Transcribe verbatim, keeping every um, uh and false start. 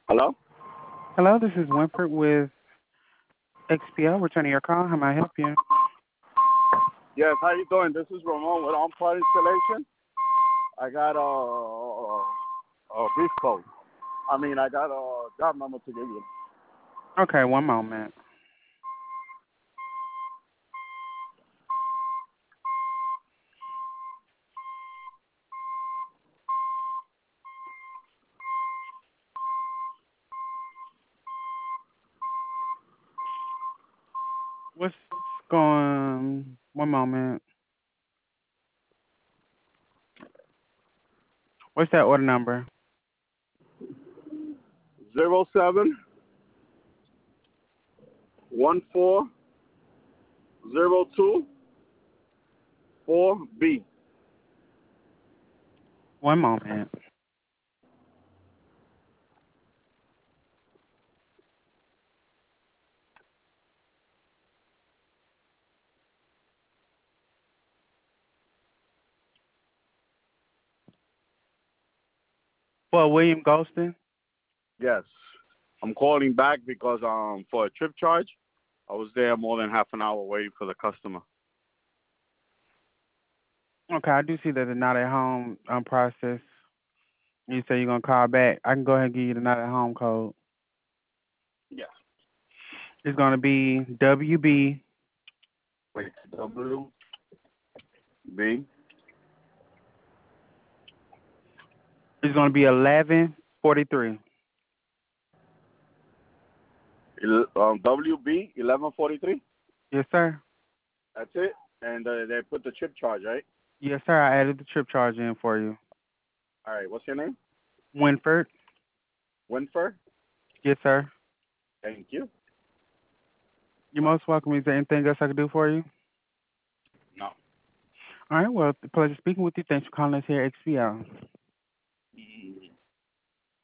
Hello? Hello, this is Winford with X P L. Returning your call. How may I help you? Yes, how you doing? This is Ramon with On Part Installation. I got a, a, a brief code. I mean, I got a job number to give you. Okay, one moment. What's going? One moment. What's that order number? Zero seven one four zero two four B. One moment. For William Golston. Yes. I'm calling back because um for a trip charge, I was there more than half an hour waiting for the customer. Okay, I do see that the not at home um, process. You say you're gonna call back. I can go ahead and give you the not at home code. Yes. It's gonna be W B. Wait, W B It's gonna be eleven forty three. um W B eleven forty three. Yes, sir. That's it. And uh, they put the trip charge, right? Yes, sir. I added the trip charge in for you. All right. What's your name? Winford. Winford. Yes, sir. Thank you. You're Bye. most welcome. Is there anything else I can do for you? No. All right. Well, pleasure speaking with you. Thanks for calling us here at X P L.